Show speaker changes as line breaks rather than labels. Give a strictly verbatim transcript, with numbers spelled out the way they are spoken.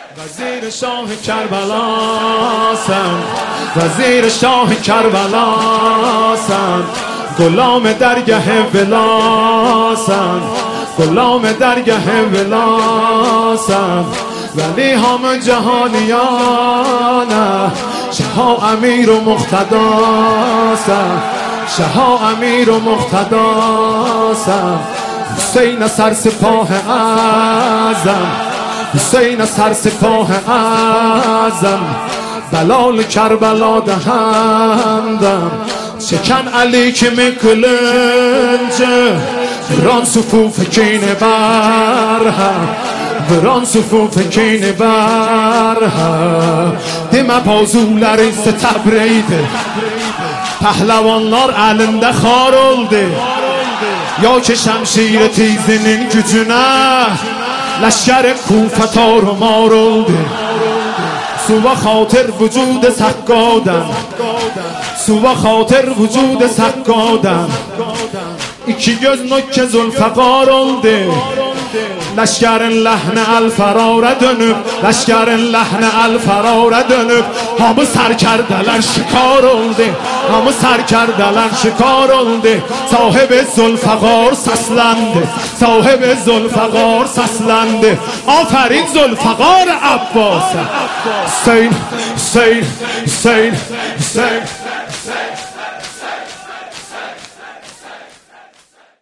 وزیر شاه کربلاسم، وزیر شاه کربلاسم، غلام درگه ولاسم، غلام درگه ولاسم، ولی همه جهانیانه شاه امیر و مقتداسم، شاه امیر و مقتداسم، حسین سرسپاه اعظم، حسین سرسپاه اعظم، بلال کربلا دهندم، شکن علی که میکلنجه بران صفوف کین برهم، بران صفوف کین برهم، دم بازuları ستبریده pəhləvanlar əlində xar oldu, ya ki şəmşir tizinin gücünə لشکر کوفه تارمار oldu. سوى خاطر وجود سقادم، سوى خاطر وجود سقادم، iki göz nökke zulfaqar oldu. Leşkerin lehne el ferara dönüp, leşkerin lehne el ferara dönüp, hamı serkerdeler şikar oldu, hamı serkerdeler şikar oldu. Sahibi zulfaqar seslendi, sahibi zulfaqar seslendi. Aferin Zulfaqar Abbas'a. Hüseyin, Hüseyin, Hüseyin, Hüseyin.